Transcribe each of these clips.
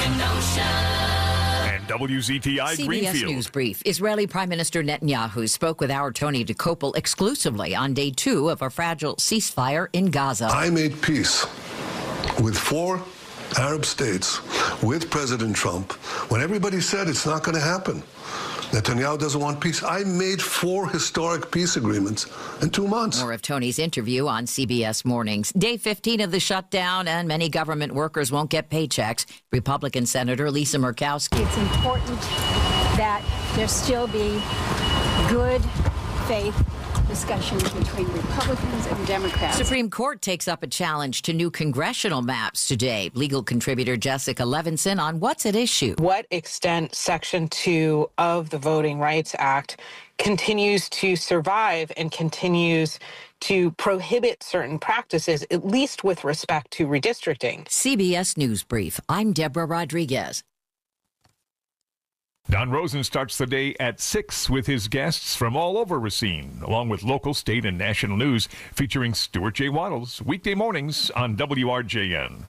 And WZTI CBS Greenfield. News Brief. Israeli Prime Minister Netanyahu spoke with our Tony DeCopel exclusively on day 2 of a fragile ceasefire in Gaza. I made peace with 4 Arab states with President Trump when everybody said it's not going to happen. Netanyahu doesn't want peace. I made 4 historic peace agreements in 2 months. More of Tony's interview on CBS Mornings. Day 15 of the shutdown, and many government workers won't get paychecks. Republican Senator Lisa Murkowski. It's important that there still be good faith discussions between Republicans and Democrats. Supreme Court takes up a challenge to new congressional maps today. Legal contributor Jessica Levinson on what's at issue. What extent Section 2 of the Voting Rights Act continues to survive and continues to prohibit certain practices, at least with respect to redistricting. CBS News Brief. I'm Deborah Rodriguez. Don Rosen starts the day at 6 with his guests from all over Racine, along with local, state, and national news featuring Stuart J. Waddles, weekday mornings on WRJN.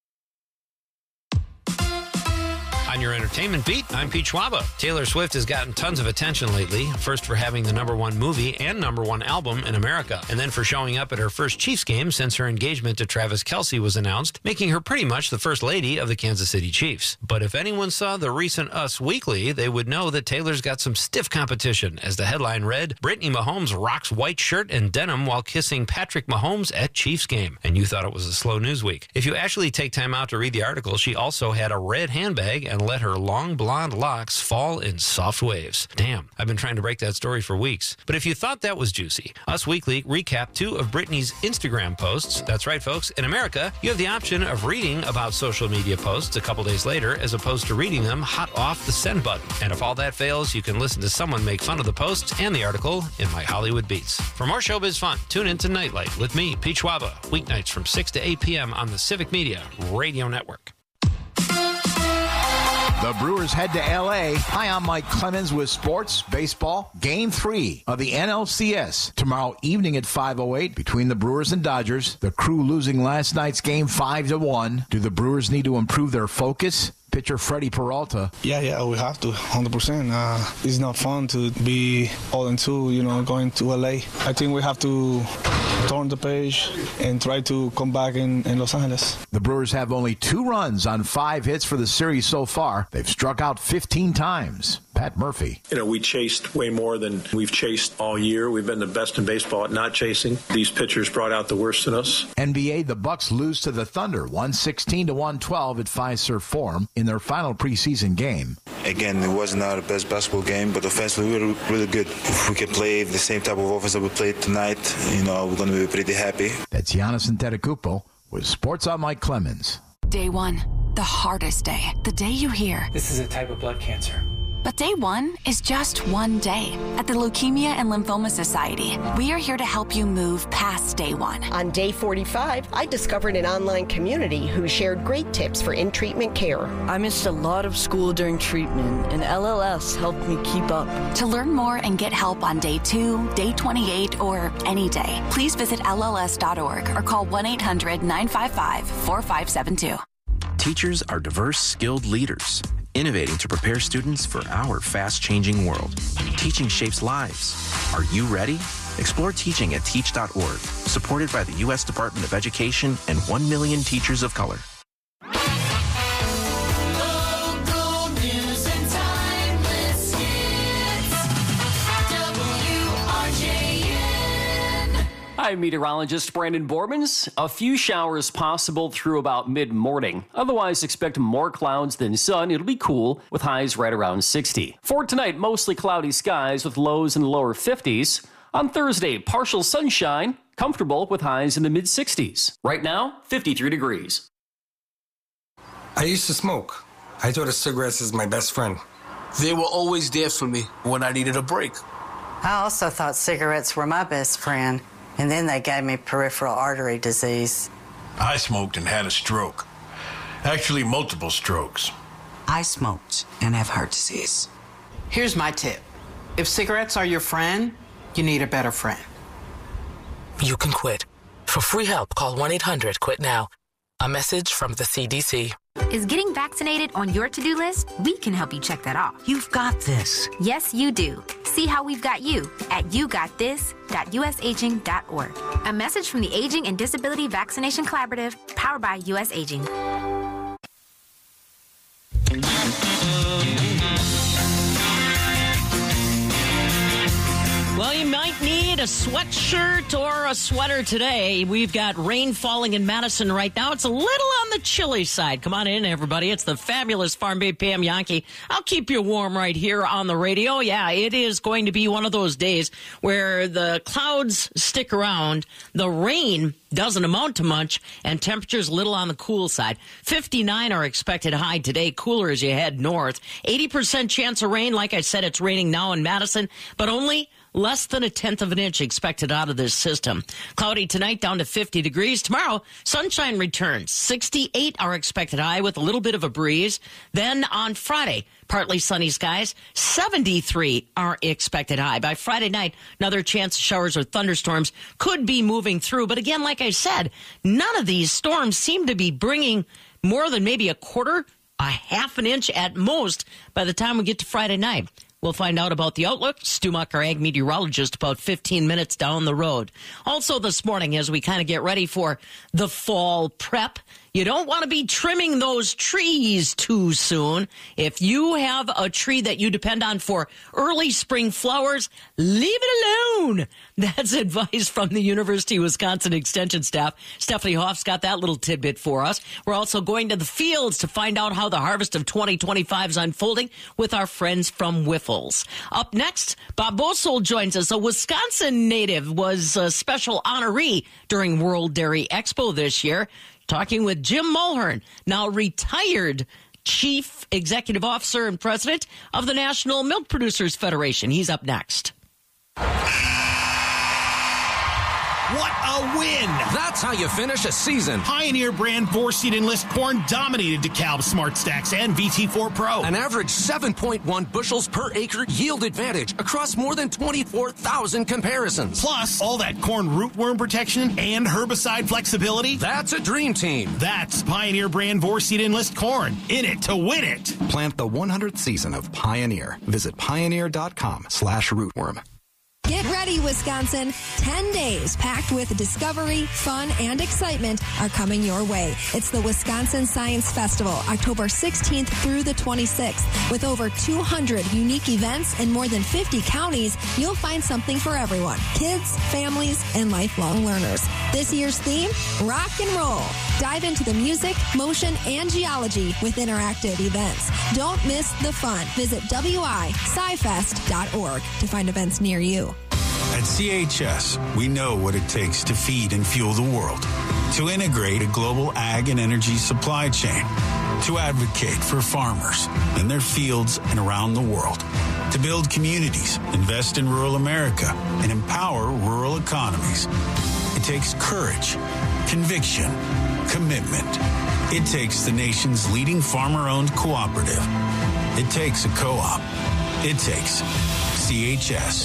On your entertainment beat, I'm Pete Schwaba. Taylor Swift has gotten tons of attention lately, first for having the #1 movie and #1 album in America, and then for showing up at her first Chiefs game since her engagement to Travis Kelce was announced, making her pretty much the first lady of the Kansas City Chiefs. But if anyone saw the recent Us Weekly, they would know that Taylor's got some stiff competition, as the headline read, Brittany Mahomes rocks white shirt and denim while kissing Patrick Mahomes at Chiefs game. And you thought it was a slow news week. If you actually take time out to read the article, she also had a red handbag and let her long blonde locks fall in soft waves. Damn, I've been trying to break that story for weeks. But if you thought that was juicy, Us Weekly recapped 2 of Britney's Instagram posts. That's right, folks. In America, you have the option of reading about social media posts a couple days later as opposed to reading them hot off the send button. And if all that fails, you can listen to someone make fun of the posts and the article in My Hollywood Beats. For more showbiz fun, tune in to Nightlight with me, Pete Schwaba, weeknights from 6 to 8 p.m. on the Civic Media Radio Network. The Brewers head to L.A. Hi, I'm Mike Clemens with Sports Baseball. Game 3 of the NLCS tomorrow evening at 5:08 between the Brewers and Dodgers. The Crew losing last night's game 5-1. Do the Brewers need to improve their focus? Pitcher Freddie Peralta. Yeah, we have to, 100%. It's not fun to be 0-2, going to LA. I think we have to turn the page and try to come back in Los Angeles. The Brewers have only 2 runs on 5 hits for the series so far. They've struck out 15 times. Pat Murphy. We chased way more than we've chased all year. We've been the best in baseball at not chasing. These pitchers brought out the worst in us. NBA, the Bucks lose to the Thunder 116-112 at Fiserv Forum in their final preseason game. Again, it was not the best basketball game, but offensively we were really good. If we can play the same type of offense that we played tonight, we're going to be pretty happy. That's Giannis Antetokounmpo with Sports on Mike Clemens. Day 1, the hardest day. The day you hear, this is a type of blood cancer. But day 1 is just one day. At the Leukemia and Lymphoma Society, we are here to help you move past day 1. On day 45, I discovered an online community who shared great tips for in-treatment care. I missed a lot of school during treatment, and LLS helped me keep up. To learn more and get help on day 2, day 28, or any day, please visit LLS.org or call 1-800-955-4572. Teachers are diverse, skilled leaders, innovating to prepare students for our fast-changing world. Teaching shapes lives. Are you ready? Explore teaching at teach.org, supported by the U.S. Department of Education and 1 million teachers of color. I'm meteorologist Brandon Bormans. A few showers possible through about mid-morning. Otherwise, expect more clouds than sun. It'll be cool with highs right around 60. For tonight, mostly cloudy skies with lows in the lower 50s. On Thursday, partial sunshine, comfortable with highs in the mid-60s. Right now, 53 degrees. I used to smoke. I thought of cigarettes as my best friend. They were always there for me when I needed a break. I also thought cigarettes were my best friend. And then they gave me peripheral artery disease. I smoked and had a stroke. Actually, multiple strokes. I smoked and have heart disease. Here's my tip. If cigarettes are your friend, you need a better friend. You can quit. For free help, call 1-800-QUIT-NOW. A message from the CDC. Is getting vaccinated on your to-do list? We can help you check that off. You've got this. Yes, you do. See how we've got you at yougotthis.usaging.org. A message from the Aging and Disability Vaccination Collaborative, powered by US Aging. Well, you might need a sweatshirt or a sweater today. We've got rain falling in Madison right now. It's a little on the chilly side. Come on in, everybody. It's the fabulous Farm Babe Pam Yankee. I'll keep you warm right here on the radio. Yeah, it is going to be one of those days where the clouds stick around, the rain doesn't amount to much, and temperatures a little on the cool side. 59 are expected high today, cooler as you head north. 80% chance of rain. Like I said, it's raining now in Madison, but only less than 1/10 of an inch expected out of this system. Cloudy tonight, down to 50 degrees. Tomorrow, sunshine returns. 68 are expected high with a little bit of a breeze. Then on Friday, partly sunny skies. 73 are expected high. By Friday night, another chance of showers or thunderstorms could be moving through. But again, like I said, none of these storms seem to be bringing more than maybe a half an inch at most by the time we get to Friday night. We'll find out about the outlook. Stu Muck, our ag meteorologist, about 15 minutes down the road. Also this morning, as we kind of get ready for the fall prep, you don't want to be trimming those trees too soon. If you have a tree that you depend on for early spring flowers, leave it alone. That's advice from the University of Wisconsin Extension staff. Stephanie Hoff's got that little tidbit for us. We're also going to the fields to find out how the harvest of 2025 is unfolding with our friends from Whiffles. Up next, Bob Bosold joins us. A Wisconsin native was a special honoree during World Dairy Expo this year. Talking with Jim Mulhern, now retired Chief Executive Officer and President of the National Milk Producers Federation. He's up next. What a win! That's how you finish a season. Pioneer brand 4-seed Enlist corn dominated DeKalb Smart Stacks and VT4 Pro. An average 7.1 bushels per acre yield advantage across more than 24,000 comparisons. Plus, all that corn rootworm protection and herbicide flexibility. That's a dream team. That's Pioneer brand 4-seed Enlist corn. In it to win it. Plant the 100th season of Pioneer. Visit pioneer.com/rootworm. Get ready, Wisconsin. 10 days packed with discovery, fun, and excitement are coming your way. It's the Wisconsin Science Festival, October 16th through the 26th. With over 200 unique events in more than 50 counties, you'll find something for everyone. Kids, families, and lifelong learners. This year's theme, rock and roll. Dive into the music, motion, and geology with interactive events. Don't miss the fun. Visit wiscifest.org to find events near you. At CHS, we know what it takes to feed and fuel the world, to integrate a global ag and energy supply chain, to advocate for farmers in their fields and around the world, to build communities, invest in rural America, and empower rural economies. It takes courage, conviction, commitment. It takes the nation's leading farmer-owned cooperative. It takes a co-op. It takes CHS.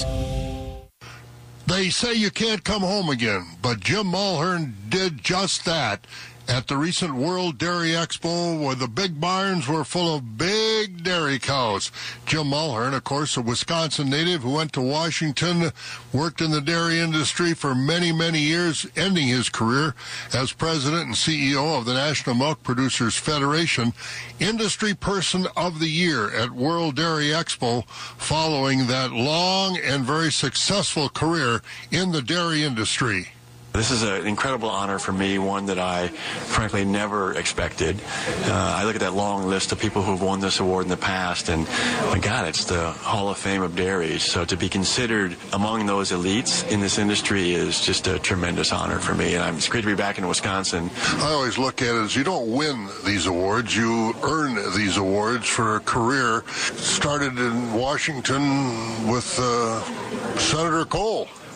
They say you can't come home again, but Jim Mulhern did just that at the recent World Dairy Expo, where the big barns were full of big dairy cows. Jim Mulhern, of course, a Wisconsin native who went to Washington, worked in the dairy industry for many, many years, ending his career as president and CEO of the National Milk Producers Federation, Industry Person of the Year at World Dairy Expo, following that long and very successful career in the dairy industry. This is an incredible honor for me, one that I frankly never expected. I look at that long list of people who have won this award in the past, and my God, it's the Hall of Fame of dairies. So to be considered among those elites in this industry is just a tremendous honor for me, and it's great to be back in Wisconsin. I always look at it as you don't win these awards, you earn these awards for a career. Started in Washington with Senator Cole.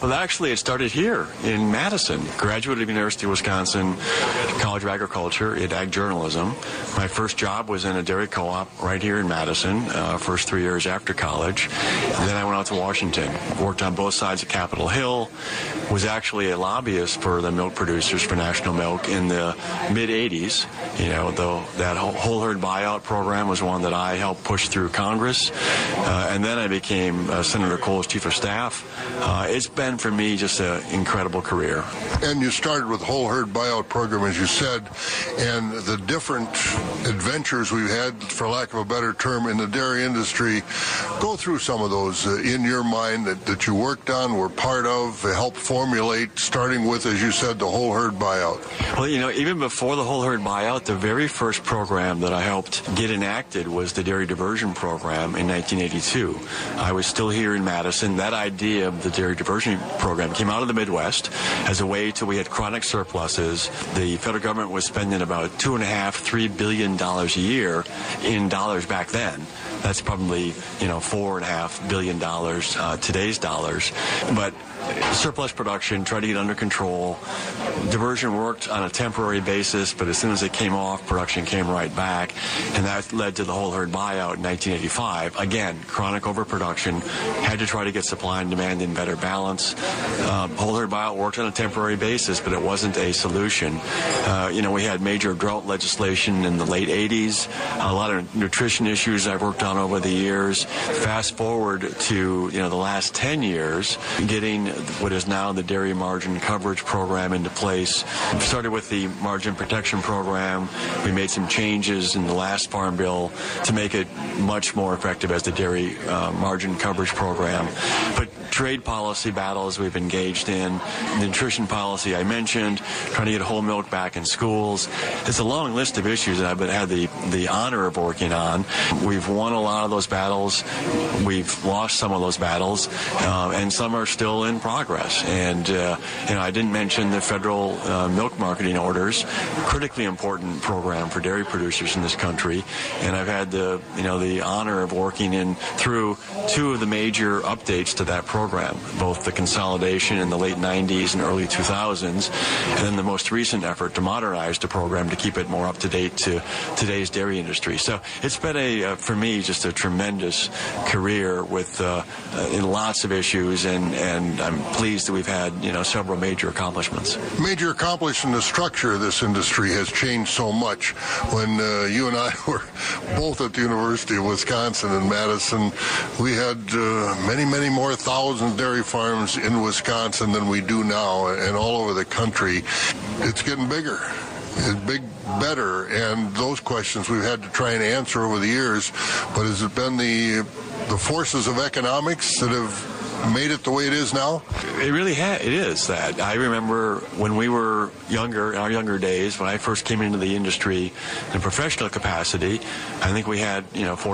Well, actually, it started here in Madison. Graduated of University of Wisconsin College of Agriculture in ag journalism. My first job was in a dairy co-op right here in Madison, first 3 years after college. And then I went out to Washington, worked on both sides of Capitol Hill, was actually a lobbyist for the milk producers for National Milk in the mid-'80s. You know, though that whole herd buyout program was one that I helped push through Congress. And then I became Senator Cole's chief of staff. It's been, for me, just an incredible career. And you started with whole herd buyout program, as you said, and the different adventures we've had, for lack of a better term, in the dairy industry. Go through some of those in your mind that you worked on, were part of, helped formulate, starting with, as you said, the whole herd buyout. Well, you know, even before the whole herd buyout, the very first program that I helped get enacted was the dairy diversion program in 1982. I was still here in Madison. That idea of the dairy diversion program came out of the Midwest as a way to, we had chronic surpluses. The federal government was spending about $2.5–3 billion a year in dollars back then. That's probably, you know, $4.5 billion today's dollars. But surplus production, try to get under control. Diversion worked on a temporary basis, but as soon as it came off, production came right back, and that led to the whole herd buyout in 1985. Again, chronic overproduction, had to try to get supply and demand in better balance. Whole herd buyout worked on a temporary basis, but it wasn't a solution. You know, we had major drought legislation in the late 80s, a lot of nutrition issues I've worked on over the years. Fast forward to, you know, the last 10 years, getting what is now the Dairy Margin Coverage Program into place. We started with the Margin Protection Program. We made some changes in the last Farm Bill to make it much more effective as the Dairy Margin Coverage Program. But trade policy battles we've engaged in, the nutrition policy I mentioned, trying to get whole milk back in schools. It's a long list of issues that I've had the honor of working on. We've won a lot of those battles. We've lost some of those battles, and some are still in progress. And you know, I didn't mention the federal milk marketing orders, critically important program for dairy producers in this country. And I've had the honor of working through two of the major updates to that program, both the consolidation in the late 90s and early 2000s, and then the most recent effort to modernize the program to keep it more up to date to today's dairy industry. So it's been for me, just a tremendous career with in lots of issues, and I'm pleased that we've had, you know, several major accomplishments. Major accomplishment, the structure of this industry has changed so much. When you and I were both at the University of Wisconsin in Madison, we had many, many more thousand dairy farms in Wisconsin than we do now, and all over the country. It's getting bigger. It's better, and those questions we've had to try and answer over the years. But has it been the forces of economics that have made it the way it is now? It really it is that. I remember when we were younger, in our younger days, when I first came into the industry in a professional capacity, I think we had,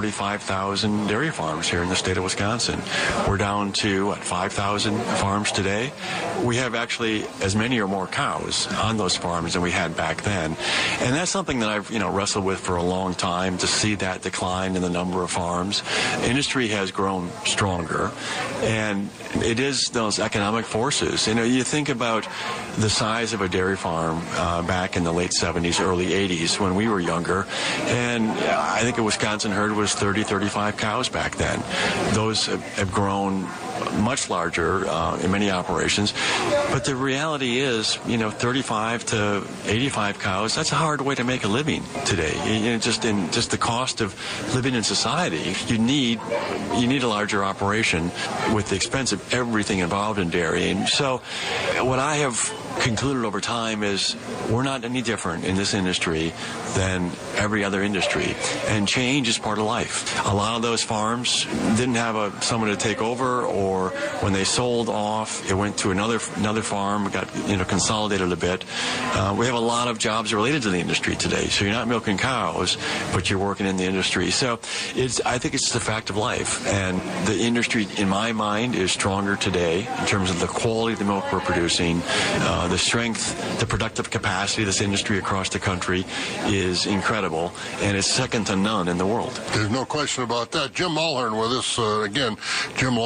45,000 dairy farms here in the state of Wisconsin. We're down to, 5,000 farms today. We have actually as many or more cows on those farms than we had back then. And that's something that I've, wrestled with for a long time, to see that decline in the number of farms. Industry has grown stronger, and it is those economic forces. You think about the size of a dairy farm back in the late 70s, early 80s when we were younger, and I think a Wisconsin herd was 30, 35 cows back then. Those have grown much larger in many operations, but the reality is, 35 to 85 cows, that's a hard way to make a living today. Just the cost of living in society, you need a larger operation with the expense of everything involved in dairy. And so what I have concluded over time is we're not any different in this industry than every other industry, and change is part of life. A lot of those farms didn't have someone to take over, or when they sold off, it went to another farm, got consolidated a bit. We have a lot of jobs related to the industry today, so you're not milking cows, but you're working in the industry. So I think it's just a fact of life, and the industry, in my mind, is stronger today in terms of the quality of the milk we're producing. The strength, the productive capacity of this industry across the country is incredible, and it's second to none in the world. There's no question about that. Jim Mulhern with us again. Jim, long career in the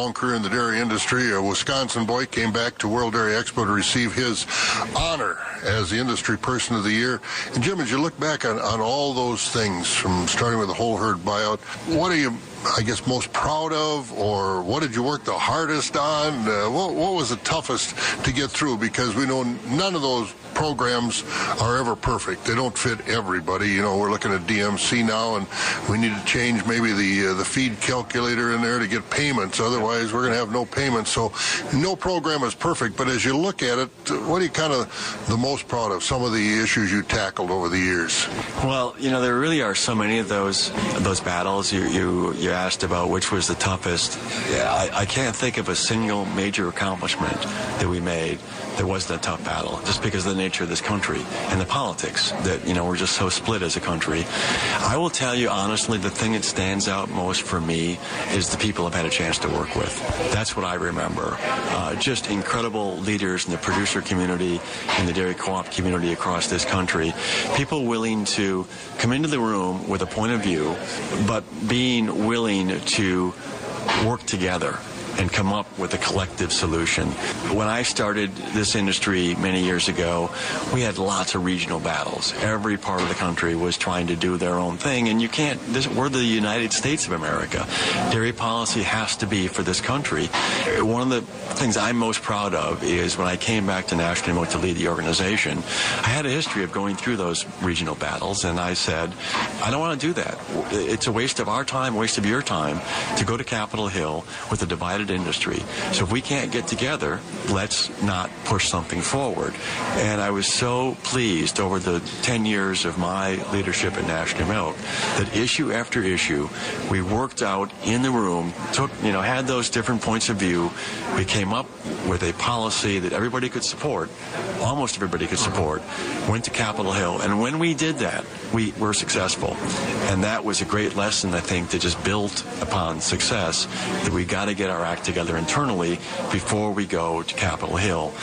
dairy industry. A Wisconsin boy came back to World Dairy Expo to receive his honor as the Industry Person of the Year. And Jim, as you look back on all those things, from starting with the whole herd buyout, what are you, I guess, most proud of, or what did you work the hardest on? What was the toughest to get through? Because we know none of those programs are ever perfect. They don't fit everybody. You know, we're looking at DMC now, and we need to change maybe the feed calculator in there to get payments. Otherwise, we're going to have no payments. So no program is perfect. But as you look at it, what are you kind of the most proud of? Some of the issues you tackled over the years. Well, you know, there really are so many of those battles. You asked about which was the toughest. I can't think of a single major accomplishment that we made that wasn't a tough battle, just because of the nature of this country and the politics that, you know, we're just so split as a country. I will tell you honestly, the thing that stands out most for me is the people I've had a chance to work with. That's what I remember. Just incredible leaders in the producer community and the dairy co-op community across this country. People willing to come into the room with a point of view, but being willing to work together and come up with a collective solution. When I started this industry many years ago, we had lots of regional battles. Every part of the country was trying to do their own thing, and you can't, we're the United States of America. Dairy policy has to be for this country. One of the things I'm most proud of is when I came back to National Milk to lead the organization, I had a history of going through those regional battles, and I said, I don't want to do that. It's a waste of our time, waste of your time to go to Capitol Hill with a divided industry. So if we can't get together, let's not push something forward. And I was so pleased over the 10 years of my leadership at National Milk that issue after issue, we worked out in the room, had those different points of view. We came up with a policy that everybody could support, almost everybody could support, went to Capitol Hill. And when we did that, we were successful. And that was a great lesson, I think, that just built upon success, that we got to get our act together internally before we go to Capitol Hill.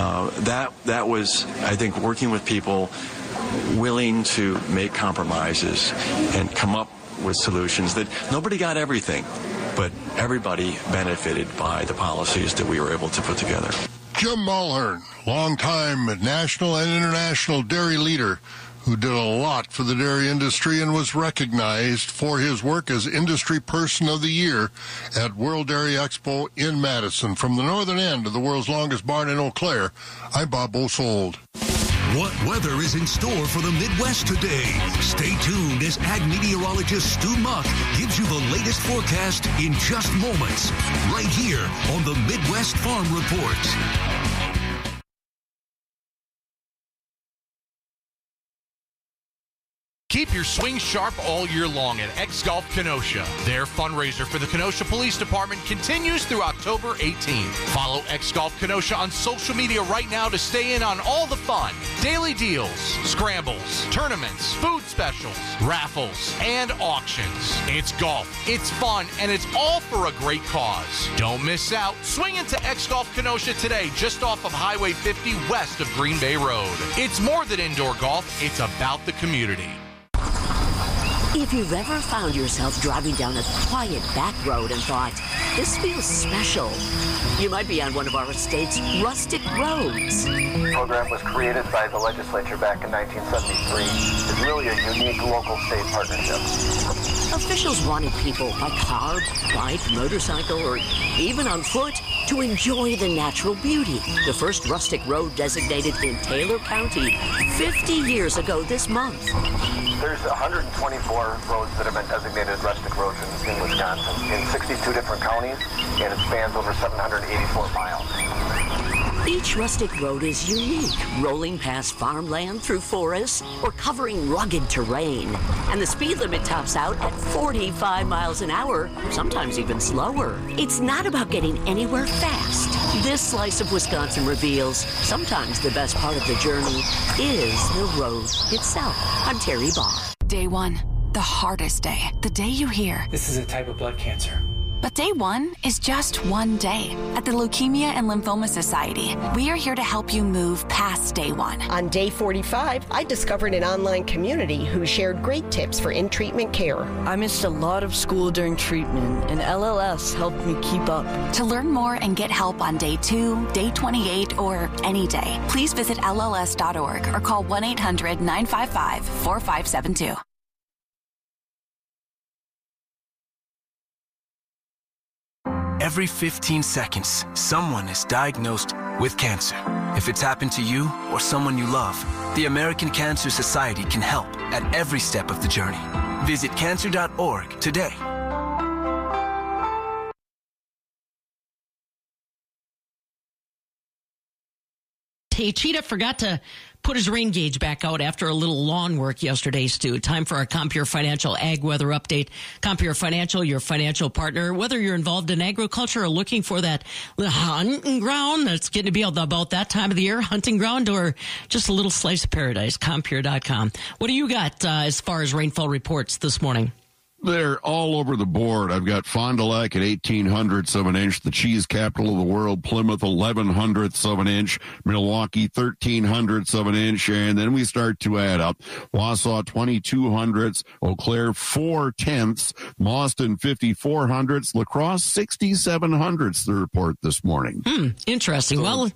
That was, I think, working with people willing to make compromises and come up with solutions that nobody got everything, but everybody benefited by the policies that we were able to put together. Jim Mulhern, longtime national and international dairy leader, who did a lot for the dairy industry and was recognized for his work as Industry Person of the Year at World Dairy Expo in Madison. From the northern end of the world's longest barn in Eau Claire, I'm Bob Bosold. What weather is in store for the Midwest today? Stay tuned as ag meteorologist Stu Muck gives you the latest forecast in just moments, right here on the Midwest Farm Report. Keep your swing sharp all year long at X-Golf Kenosha. Their fundraiser for the Kenosha Police Department continues through October 18th. Follow X-Golf Kenosha on social media right now to stay in on all the fun. Daily deals, scrambles, tournaments, food specials, raffles, and auctions. It's golf, it's fun, and it's all for a great cause. Don't miss out. Swing into X-Golf Kenosha today, just off of Highway 50 west of Green Bay Road. It's more than indoor golf, it's about the community. If you've ever found yourself driving down a quiet back road and thought, this feels special, you might be on one of our state's rustic roads. The program was created by the legislature back in 1973. It's really a unique local state partnership. Officials wanted people by car, bike, motorcycle, or even on foot to enjoy the natural beauty. The first rustic road designated in Taylor County 50 years ago this month. There's 124 roads that have been designated rustic roads in Wisconsin in 62 different counties, and it spans over 784 miles. Each rustic road is unique, rolling past farmland through forests or covering rugged terrain. And the speed limit tops out at 45 miles an hour, sometimes even slower. It's not about getting anywhere fast. This slice of Wisconsin reveals sometimes the best part of the journey is the road itself. I'm Terry Barr. Day one, the hardest day. The day you hear, this is a type of blood cancer. But day one is just one day. At the Leukemia and Lymphoma Society, we are here to help you move past day one. On day 45, I discovered an online community who shared great tips for in-treatment care. I missed a lot of school during treatment, and LLS helped me keep up. To learn more and get help on day 2, day 28, or any day, please visit LLS.org or call 1-800-955-4572. Every 15 seconds, someone is diagnosed with cancer. If it's happened to you or someone you love, the American Cancer Society can help at every step of the journey. Visit cancer.org today. Hey, Cheetah forgot to put his rain gauge back out after a little lawn work yesterday, Stu. Time for our Compeer Financial Ag Weather Update. Compeer Financial, your financial partner. Whether you're involved in agriculture or looking for that hunting ground that's getting to be about that time of the year, hunting ground, or just a little slice of paradise, Compeer.com. What do you got as far as rainfall reports this morning? They're all over the board. I've got Fond du Lac at 0.18 of an inch, the cheese capital of the world, Plymouth 0.11 of an inch, Milwaukee 0.13 of an inch, and then we start to add up. Wausau 0.22, Eau Claire 0.4, Mauston 0.54, La Crosse 0.67, the report this morning. Interesting. Well,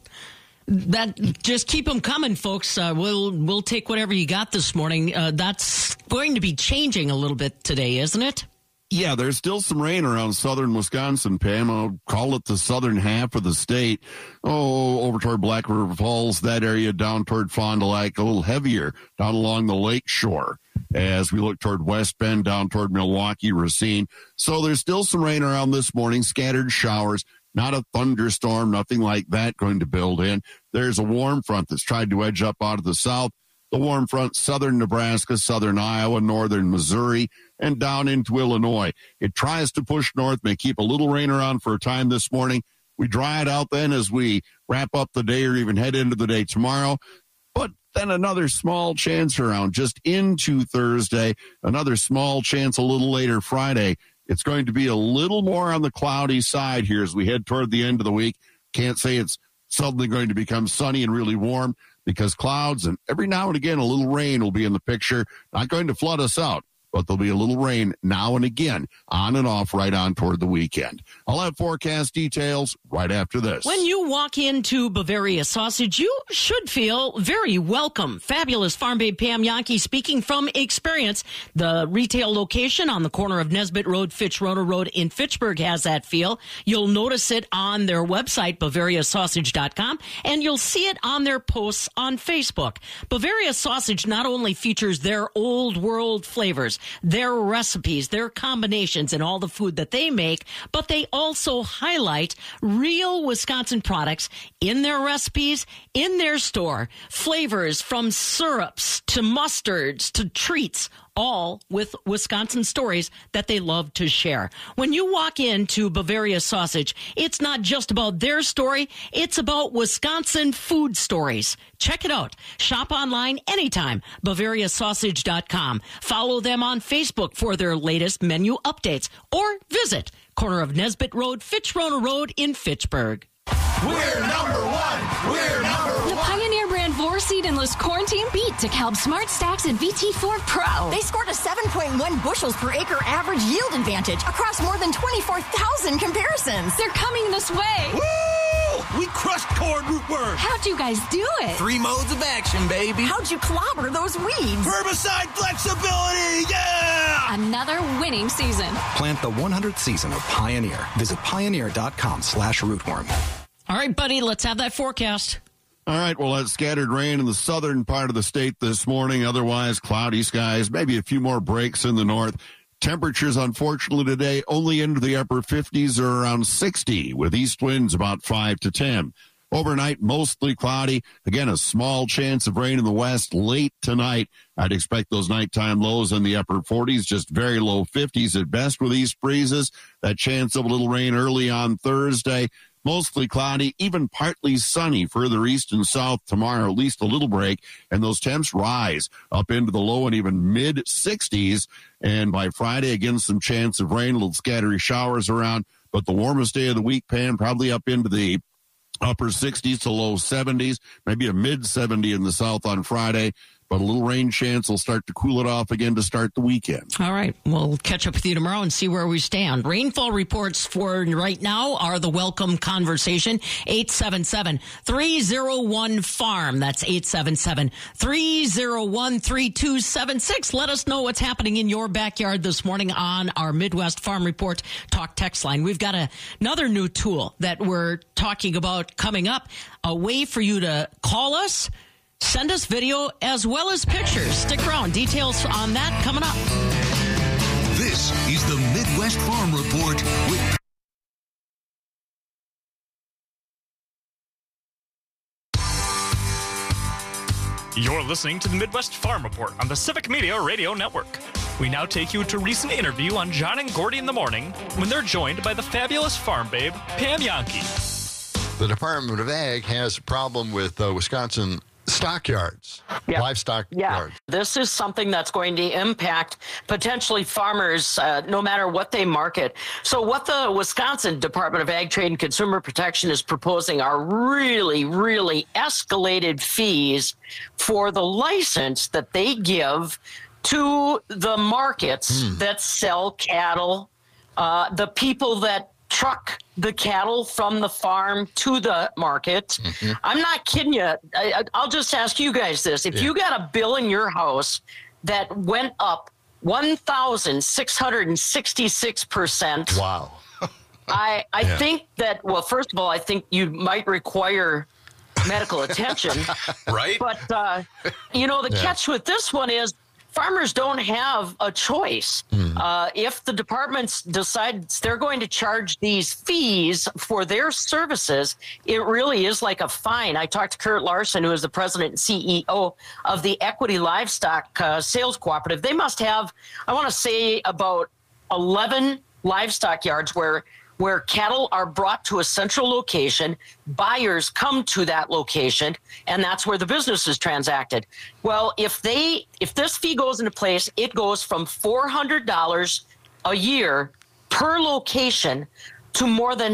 that just keep them coming, folks. We'll take whatever you got this morning. That's going to be changing a little bit today, isn't it? Yeah, there's still some rain around southern Wisconsin, Pam. I'll call it the southern half of the state. Over toward Black River Falls, that area down toward Fond du Lac, a little heavier down along the lake shore. As we look toward West Bend, down toward Milwaukee, Racine. So there's still some rain around this morning, scattered showers. Not a thunderstorm, nothing like that going to build in. There's a warm front that's tried to edge up out of the south. The warm front, southern Nebraska, southern Iowa, northern Missouri, and down into Illinois. It tries to push north, may keep a little rain around for a time this morning. We dry it out then as we wrap up the day or even head into the day tomorrow. But then another small chance around just into Thursday, another small chance a little later Friday. It's going to be a little more on the cloudy side here as we head toward the end of the week. Can't say it's suddenly going to become sunny and really warm because clouds and every now and again a little rain will be in the picture. Not going to flood us out, but there'll be a little rain now and again, on and off right on toward the weekend. I'll have forecast details right after this. When you walk into Bavaria Sausage, you should feel very welcome. Fabulous Farm Babe Pam Jahnke speaking from experience. The retail location on the corner of Nesbitt Road, Fitch-Roner Road in Fitchburg has that feel. You'll notice it on their website, BavariaSausage.com, and you'll see it on their posts on Facebook. Bavaria Sausage not only features their old world flavors, their recipes, their combinations, and all the food that they make, but they also highlight real Wisconsin products in their recipes, in their store. Flavors from syrups to mustards to treats, all with Wisconsin stories that they love to share. When you walk into Bavaria Sausage, it's not just about their story, it's about Wisconsin food stories. Check it out. Shop online anytime, BavariaSausage.com. Follow them on Facebook for their latest menu updates, or visit corner of Nesbitt Road, Fitch-Roner Road in Fitchburg. We're number one! We're number one! The Pioneer brand Vorseed Enlist Corn Team beat DeKalb Smart Stacks and VT4 Pro. They scored a 7.1 bushels per acre average yield advantage across more than 24,000 comparisons. They're coming this way. Woo! We crushed corn rootworm. How'd you guys do it? 3 modes of action, baby. How'd you clobber those weeds? Herbicide flexibility, yeah! Another winning season. Plant the 100th season of Pioneer. Visit pioneer.com/rootworm. All right, buddy, let's have that forecast. All right, well, that's scattered rain in the southern part of the state this morning. Otherwise, cloudy skies, maybe a few more breaks in the north. Temperatures, unfortunately, today only into the upper 50s or around 60, with east winds about 5 to 10. Overnight, mostly cloudy. Again, a small chance of rain in the west late tonight. I'd expect those nighttime lows in the upper 40s, just very low 50s at best with east breezes. That chance of a little rain early on Thursday. mostly cloudy, even partly sunny further east and south tomorrow, at least a little break. And those temps rise up into the low and even mid-60s. And by Friday, again, some chance of rain, little scattery showers around. But the warmest day of the week, Pam, probably up into the upper 60s to low 70s, maybe a mid-70 in the south on Friday. But a little rain chance will start to cool it off again to start the weekend. All right. We'll catch up with you tomorrow and see where we stand. Rainfall reports for right now are the welcome conversation. 877-301-FARM. That's 877-301-3276. Let us know what's happening in your backyard this morning on our Midwest Farm Report Talk text line. We've got another new tool that we're talking about coming up, a way for you to call us, send us video as well as pictures. Stick around. Details on that coming up. This is the Midwest Farm Report with You're listening to the Midwest Farm Report on the Civic Media Radio Network. We now take you to a recent interview on John and Gordy in the Morning when they're joined by the fabulous farm babe, Pam Jahnke. The Department of Ag has a problem with Wisconsin stockyards, livestock yards. This is something that's going to impact potentially farmers no matter what they market. So what the Wisconsin Department of Ag, Trade, and Consumer Protection is proposing are really, really escalated fees for the license that they give to the markets that sell cattle, the people that truck the cattle from the farm to the market. I'm not kidding you. I'll just ask you guys this. If you got a bill in your house that went up 1,666%. Wow. I think that, well, first of all, I think you might require medical attention. Right. But, the catch with this one is farmers don't have a choice. If the departments decides they're going to charge these fees for their services, it really is like a fine. I talked to Kurt Larson, who is the president and CEO of the Equity Livestock Sales Cooperative. They must have, I want to say, about 11 livestock yards where cattle are brought to a central location, buyers come to that location, and that's where the business is transacted. Well, if this fee goes into place, it goes from $400 a year per location to more than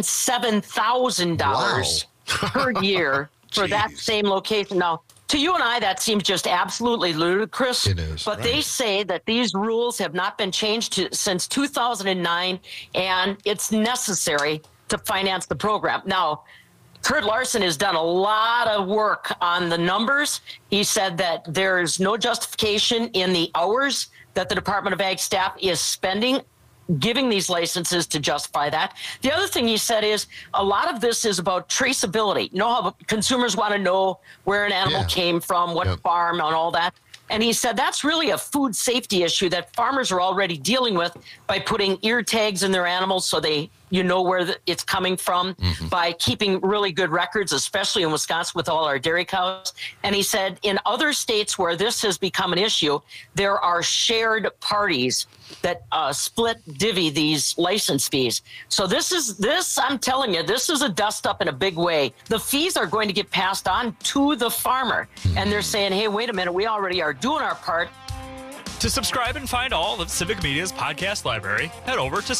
$7,000 per year for that same location. Now, to you and I, that seems just absolutely ludicrous. It is. But they say that these rules have not been changed since 2009, and it's necessary to finance the program. Now, Kurt Larson has done a lot of work on the numbers. He said that there's no justification in the hours that the Department of Ag staff is spending giving these licenses to justify that. The other thing he said is a lot of this is about traceability. You know how consumers want to know where an animal came from, what farm, and all that. And he said that's really a food safety issue that farmers are already dealing with by putting ear tags in their animals so you know where it's coming from, by keeping really good records, especially in Wisconsin with all our dairy cows. And he said in other states where this has become an issue, there are shared parties that split divvy these license fees. So I'm telling you, this is a dust up in a big way. The fees are going to get passed on to the farmer. And they're saying, hey, wait a minute, we already are doing our part. To subscribe and find all of Civic Media's podcast library, head over to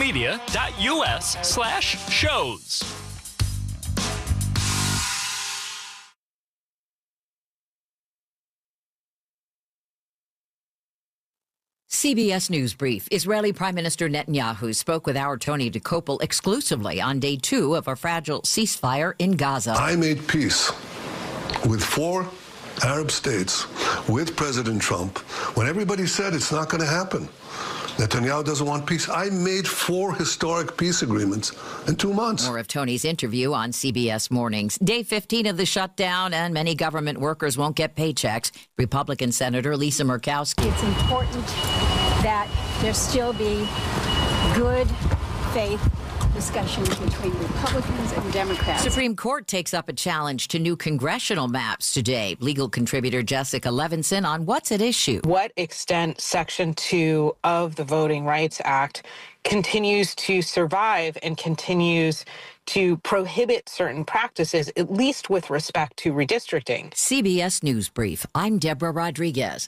civicmedia.us/shows. CBS News Brief. Israeli Prime Minister Netanyahu spoke with our Tony Dokoupil exclusively on day 2 of a fragile ceasefire in Gaza. I made peace with 4 Arab states with President Trump when everybody said it's not going to happen. Netanyahu doesn't want peace. I made 4 historic peace agreements in 2 months. More of Tony's interview on CBS Mornings. Day 15 of the shutdown, and many government workers won't get paychecks. Republican Senator Lisa Murkowski. It's important that there still be good faith discussions between Republicans and Democrats. Supreme Court takes up a challenge to new congressional maps today. Legal contributor Jessica Levinson on what's at issue. What extent Section 2 of the Voting Rights Act continues to survive and continues to prohibit certain practices, at least with respect to redistricting. CBS News Brief. I'm Deborah Rodriguez.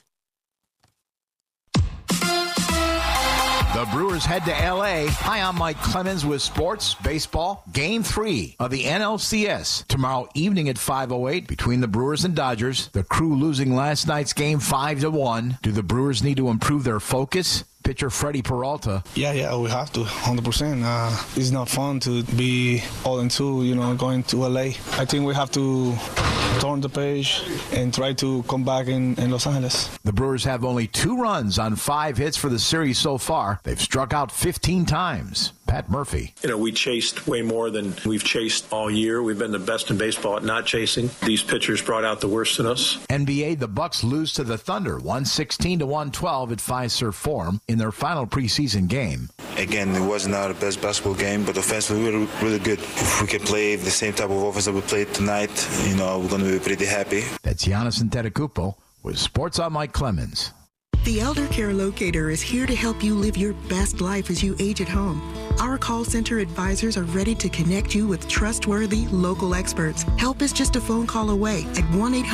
The Brewers head to L.A. Hi, I'm Mike Clemens with Sports Baseball. Game 3 of the NLCS tomorrow evening at 5:08 between the Brewers and Dodgers. The Crew losing last night's game 5-1. Do the Brewers need to improve their focus? Pitcher Freddie Peralta. Yeah, we have to, 100%. It's not fun to be 0-2, going to LA. I think we have to turn the page and try to come back in Los Angeles. The Brewers have only 2 runs on 5 hits for the series so far. They've struck out 15 times. Pat Murphy. We chased way more than we've chased all year. We've been the best in baseball at not chasing. These pitchers brought out the worst in us. NBA, the Bucks lose to the Thunder, 116-112 at Fiserv Forum in their final preseason game. Again, it wasn't our best basketball game, but offensively we were really good. If we can play the same type of offense that we played tonight, we're going to be pretty happy. That's Giannis Antetokounmpo with Sports on Mike Clemens. The Elder Care Locator is here to help you live your best life as you age at home. Our call center advisors are ready to connect you with trustworthy local experts. Help is just a phone call away at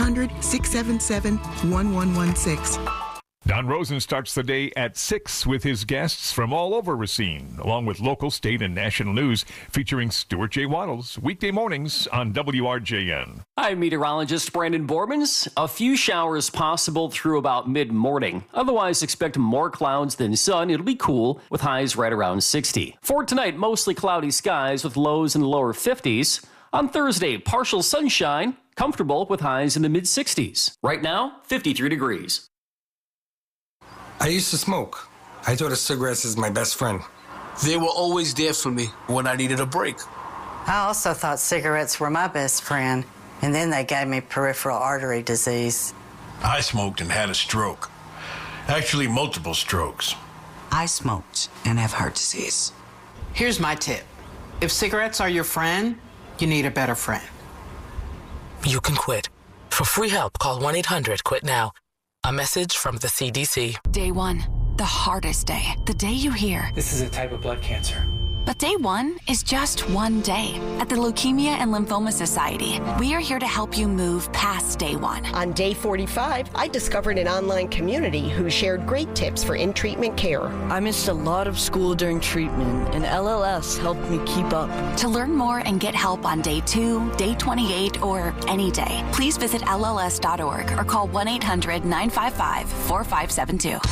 1-800-677-1116. Don Rosen starts the day at 6 with his guests from all over Racine, along with local, state, and national news, featuring Stuart J. Waddles, weekday mornings on WRJN. I'm meteorologist Brandon Bormans. A few showers possible through about mid-morning. Otherwise, expect more clouds than sun. It'll be cool, with highs right around 60. For tonight, mostly cloudy skies with lows in the lower 50s. On Thursday, partial sunshine, comfortable with highs in the mid-60s. Right now, 53 degrees. I used to smoke. I thought of cigarettes as my best friend. They were always there for me when I needed a break. I also thought cigarettes were my best friend, and then they gave me peripheral artery disease. I smoked and had a stroke. Actually, multiple strokes. I smoked and have heart disease. Here's my tip. If cigarettes are your friend, you need a better friend. You can quit. For free help, call 1-800-QUIT-NOW. A message from the CDC. Day 1, the hardest day. The day you hear, this is a type of blood cancer. But day 1 is just one day. At the Leukemia and Lymphoma Society, we are here to help you move past day 1. On day 45, I discovered an online community who shared great tips for in-treatment care. I missed a lot of school during treatment, and LLS helped me keep up. To learn more and get help on day 2, day 28, or any day, please visit LLS.org or call 1-800-955-4572.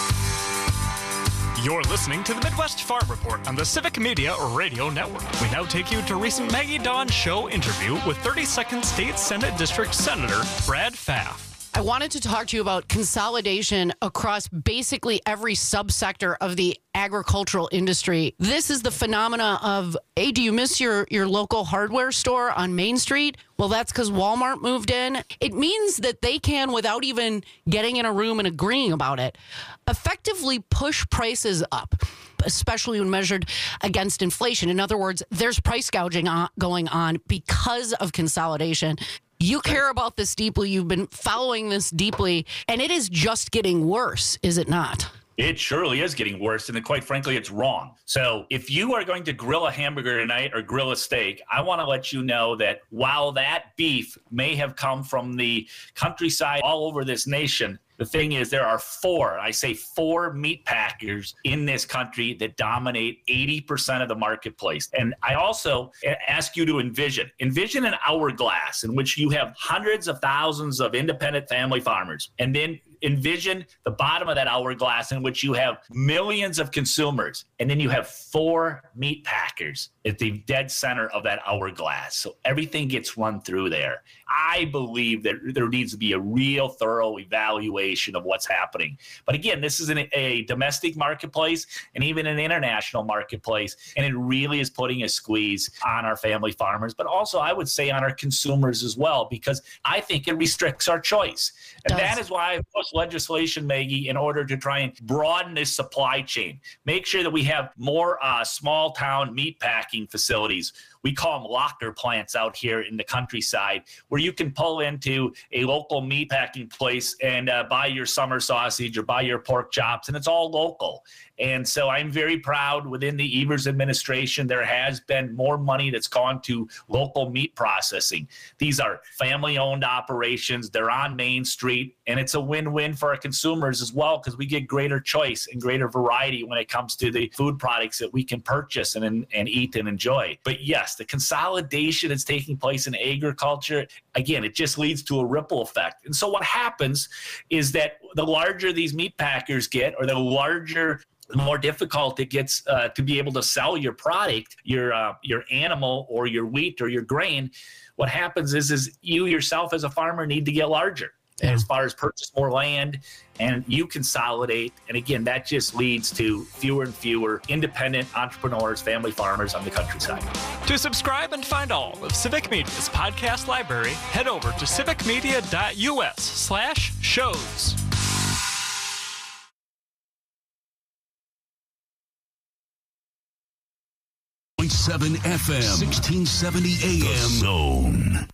You're listening to the Midwest Farm Report on the Civic Media Radio Network. We now take you to a recent Maggie Dawn Show interview with 32nd State Senate District Senator Brad Pfaff. I wanted to talk to you about consolidation across basically every subsector of the agricultural industry. This is the phenomena of, hey, do you miss your local hardware store on Main Street? Well, that's because Walmart moved in. It means that they can, without even getting in a room and agreeing about it, effectively push prices up, especially when measured against inflation. In other words, there's price gouging going on because of consolidation. You care about this deeply. You've been following this deeply, and it is just getting worse, is it not? It surely is getting worse, and quite frankly, it's wrong. So if you are going to grill a hamburger tonight or grill a steak, I want to let you know that while that beef may have come from the countryside all over this nation, the thing is there are four meat packers in this country that dominate 80% of the marketplace. And I also ask you to envision an hourglass in which you have hundreds of thousands of independent family farmers, and then envision the bottom of that hourglass in which you have millions of consumers, and then you have four meat packers at the dead center of that hourglass. So everything gets run through there. I believe that there needs to be a real thorough evaluation of what's happening. But again, this is a domestic marketplace and even an international marketplace, and it really is putting a squeeze on our family farmers, but also I would say on our consumers as well, because I think it restricts our choice. And that is why House legislation, Maggie, in order to try and broaden this supply chain. Make sure that we have more small town meat packing facilities. We call them locker plants out here in the countryside, where you can pull into a local meat packing place and buy your summer sausage or buy your pork chops, and it's all local. And so I'm very proud within the Evers administration, there has been more money that's gone to local meat processing. These are family-owned operations. They're on Main Street, and it's a win-win for our consumers as well, because we get greater choice and greater variety when it comes to the food products that we can purchase and eat and enjoy. But yes, the consolidation that's taking place in agriculture, again, it just leads to a ripple effect. And so what happens is that the larger these meat packers get, or the more difficult it gets to be able to sell your product, your animal or your wheat or your grain, what happens is you yourself as a farmer need to get larger as far as purchase more land, and you consolidate. And again, that just leads to fewer and fewer independent entrepreneurs, family farmers on the countryside. To subscribe and find all of Civic Media's podcast library, head over to civicmedia.us/shows. 7 FM, 1670 AM. The Zone.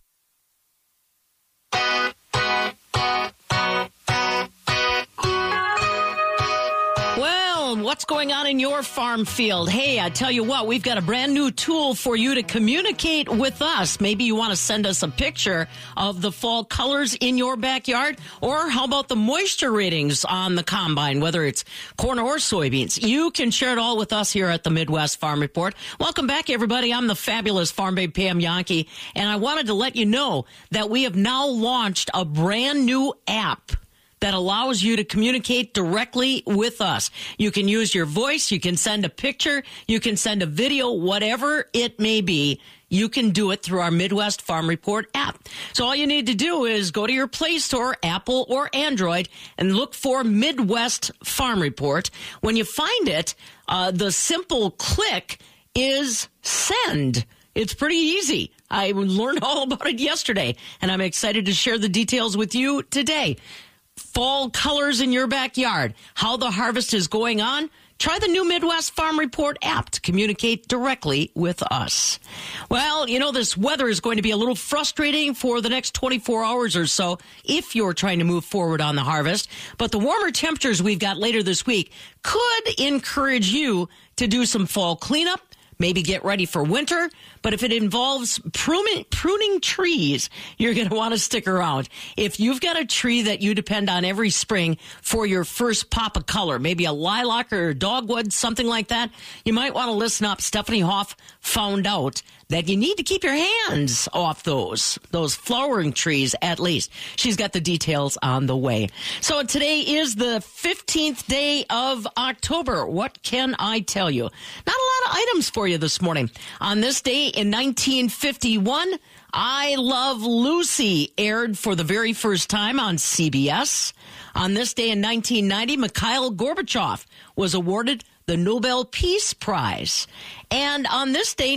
What's going on in your farm field? Hey, I tell you what, we've got a brand new tool for you to communicate with us. Maybe you want to send us a picture of the fall colors in your backyard, or how about the moisture ratings on the combine, whether it's corn or soybeans? You can share it all with us here at the Midwest Farm Report. Welcome back, everybody. I'm the fabulous Farm Babe Pam Jahnke, and I wanted to let you know that we have now launched a brand new app that allows you to communicate directly with us. You can use your voice, you can send a picture, you can send a video, whatever it may be. You can do it through our Midwest Farm Report app. So all you need to do is go to your Play Store, Apple or Android, and look for Midwest Farm Report. When you find it, the simple click is send. It's pretty easy. I learned all about it yesterday, and I'm excited to share the details with you today. Fall colors in your backyard, how the harvest is going on. Try the new Midwest Farm Report app to communicate directly with us. Well, you know, this weather is going to be a little frustrating for the next 24 hours or so if you're trying to move forward on the harvest. But the warmer temperatures we've got later this week could encourage you to do some fall cleanup, maybe get ready for winter. But if it involves pruning trees, you're going to want to stick around. If you've got a tree that you depend on every spring for your first pop of color, maybe a lilac or a dogwood, something like that, you might want to listen up. Stephanie Hoff found out that you need to keep your hands off those flowering trees at least. She's got the details on the way. So today is the 15th day of October. What can I tell you? Not a lot of items for you this morning. On this day in 1951, I Love Lucy aired for the very first time on CBS. On this day in 1990, Mikhail Gorbachev was awarded the Nobel Peace Prize. And on this day,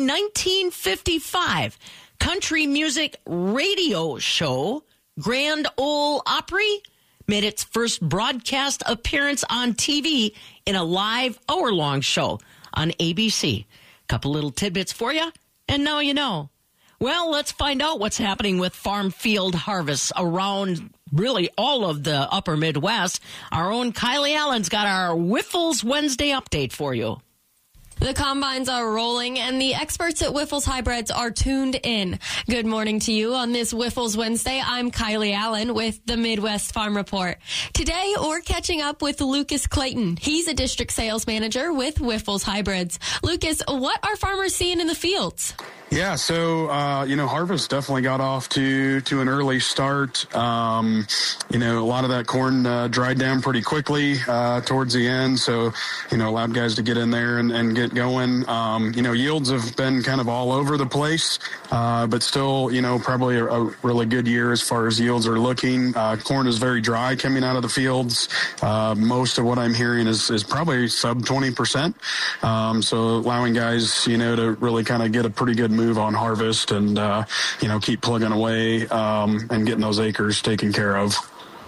1955, country music radio show Grand Ole Opry made its first broadcast appearance on TV in a live hour-long show on ABC. Couple little tidbits for you, and now you know. Well, let's find out what's happening with farm field harvests around really all of the upper Midwest. Our own Kylie Allen's got our Whiffles Wednesday update for you. The combines are rolling, and the experts at Whiffles Hybrids are tuned in. Good morning to you on this Whiffles Wednesday. I'm Kylie Allen with the Midwest Farm Report. Today, we're catching up with Lucas Clayton. He's a district sales manager with Whiffles Hybrids. Lucas, what are farmers seeing in the fields? Yeah, so, harvest definitely got off to an early start. A lot of that corn dried down pretty quickly towards the end. So, allowed guys to get in there and get going. Yields have been kind of all over the place, but still, probably a really good year as far as yields are looking. Corn is very dry coming out of the fields. Most of what I'm hearing is probably sub 20%. So allowing guys, to really kind of get a pretty good move on harvest and, keep plugging away and getting those acres taken care of.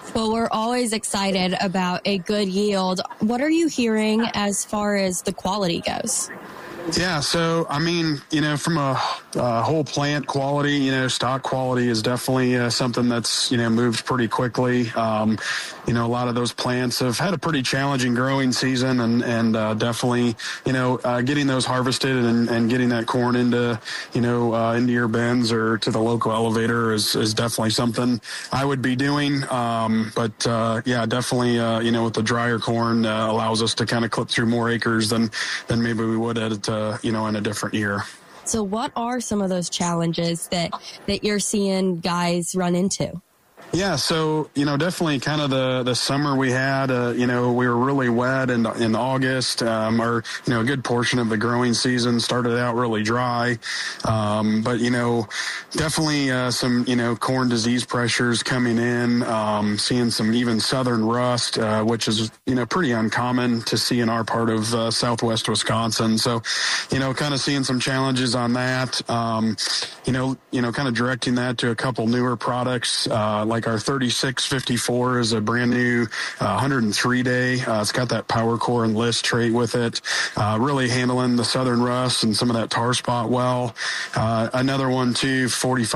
Well, we're always excited about a good yield. What are you hearing as far as the quality goes? Yeah, so, I mean, from a whole plant quality, stock quality is definitely something that's, moved pretty quickly. A lot of those plants have had a pretty challenging growing season and definitely, getting those harvested and getting that corn into your bins or to the local elevator is definitely something I would be doing. Definitely, with the drier corn allows us to kind of clip through more acres than maybe we would in a different year. So what are some of those challenges that you're seeing guys run into? Yeah, so, definitely kind of the summer we had, we were really wet in August, a good portion of the growing season started out really dry. Definitely some, corn disease pressures coming in, seeing some even southern rust, which is, pretty uncommon to see in our part of southwest Wisconsin. So, kind of seeing some challenges on that, kind of directing that to a couple newer products, like our 3654 is a brand new 103-day. It's got that Power Core and List trait with it, really handling the southern rust and some of that tar spot well. Another one too,